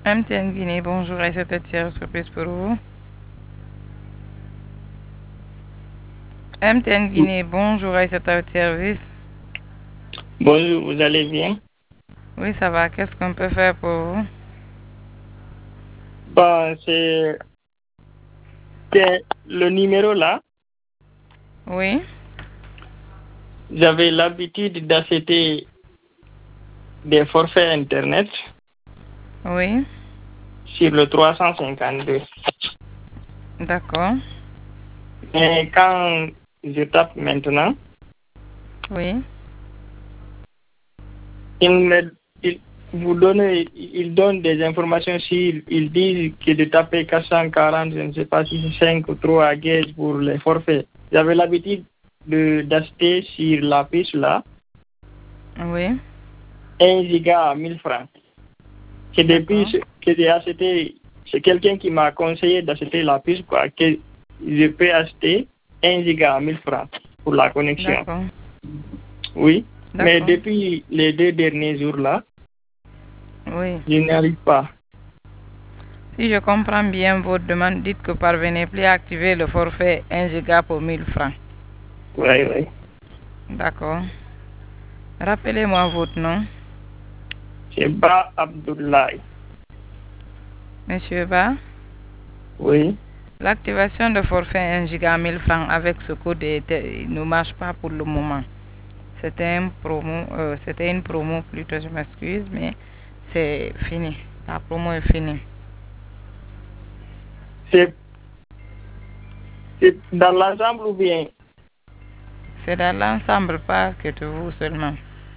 MTN Guinée, bonjour, et cette surprise pour vous. MTN Guinée, bonjour, et c'est votre service. Bonjour, vous allez bien? Oui, ça va, qu'est-ce qu'on peut faire pour vous? Bon, c'est le numéro là. Oui, J'avais l'habitude d'acheter des forfaits Internet oui, sur le 352. d'accord, Mais quand je tape maintenant, oui, il me, il il donne des informations il dit que de taper 440, je ne sais pas si c'est 5 ou 3 gauge pour les forfaits. J'avais l'habitude d'acheter sur la puce là oui, 1 giga à 1000 francs. C'est depuis d'accord, que j'ai acheté, c'est quelqu'un qui m'a conseillé d'acheter la puce, quoi, que je peux acheter 1 giga à 1000 francs pour la connexion. d'accord, Oui. Mais d'accord, depuis les 2 derniers jours là, oui. je n'arrive pas. Si je comprends bien votre demande, dites que parvenez plus à activer le forfait 1 giga pour 1000 francs. Oui, oui. D'accord. Rappelez-moi votre nom. C'est Ba Abdoulaye. Monsieur Ba, Oui. l'activation de forfait 1 giga 1000 francs avec ce code ne marche pas pour le moment. C'était une promo plutôt, je m'excuse, mais c'est fini. La promo est finie. C'est dans l'ensemble ou bien? C'est dans l'ensemble, pas que de vous seulement.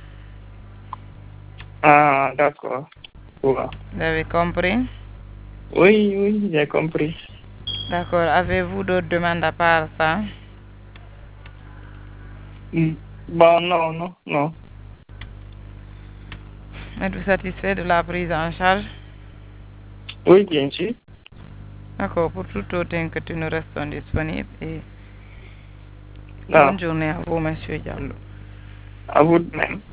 Ah, d'accord. Ouais. Vous avez compris? Oui, oui, j'ai compris. D'accord. Avez-vous d'autres demandes à part ça? Bon, non, non, non. Êtes-vous satisfait de la prise en charge? Oui, bien sûr. D'accord. Pour tout autre inquiétude, nous restons disponibles. Et Non, bonne journée à vous, monsieur Diallo. à vous de même.